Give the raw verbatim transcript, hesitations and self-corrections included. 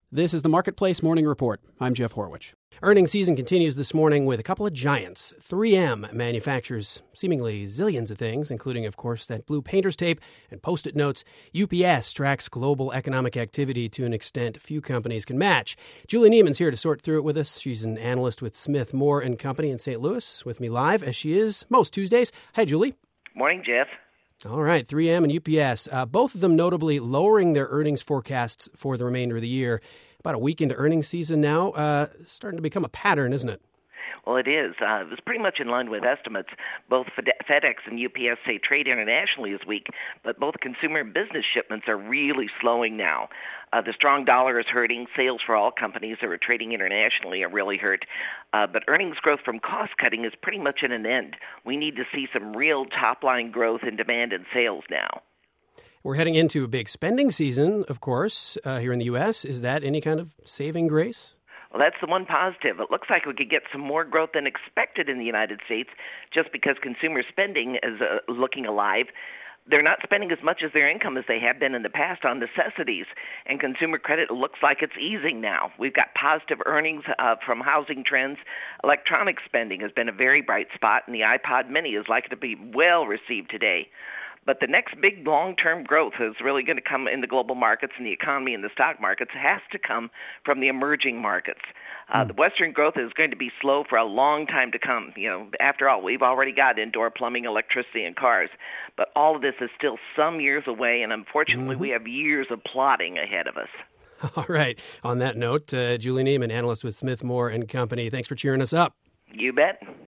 This is the Marketplace Morning Report. I'm Jeff Horwich. Earnings season continues this morning with a couple of giants. three M manufactures seemingly zillions of things, including, of course, that blue painter's tape and Post-it notes. U P S tracks global economic activity to an extent few companies can match. Julie Neiman's here to sort through it with us. She's an analyst with Smith Moore and Company in Saint Louis, with me live, as she is most Tuesdays. Hi, Julie. Morning, Jeff. All right, three M and U P S, uh, both of them notably lowering their earnings forecasts for the remainder of the year. About a week into earnings season now, uh, starting to become a pattern, isn't it? Well, it is. Uh, it was pretty much in line with estimates. Both FedEx and U P S say trade internationally is weak, but both consumer and business shipments are really slowing now. Uh, the strong dollar is hurting. Sales for all companies that are trading internationally are really hurt. Uh, but earnings growth from cost-cutting is pretty much at an end. We need to see some real top-line growth in demand and sales now. We're heading into a big spending season, of course, uh, here in the U S. Is that any kind of saving grace? Well, that's the one positive. It looks like we could get some more growth than expected in the United States just because consumer spending is uh, looking alive. They're not spending as much as their income as they have been in the past on necessities, and consumer credit looks like it's easing now. We've got positive earnings uh, from housing trends. Electronic spending has been a very bright spot, and the iPod Mini is likely to be well received today. But the next big long-term growth is really going to come in the global markets and the economy and the stock markets has to come from the emerging markets. Uh, mm. The Western growth is going to be slow for a long time to come. You know, after all, we've already got indoor plumbing, electricity, and cars. But all of this is still some years away, and unfortunately, mm-hmm. we have years of plotting ahead of us. All right. On that note, uh, Julie Neiman, analyst with Smith Moore and Company. Thanks for cheering us up. You bet.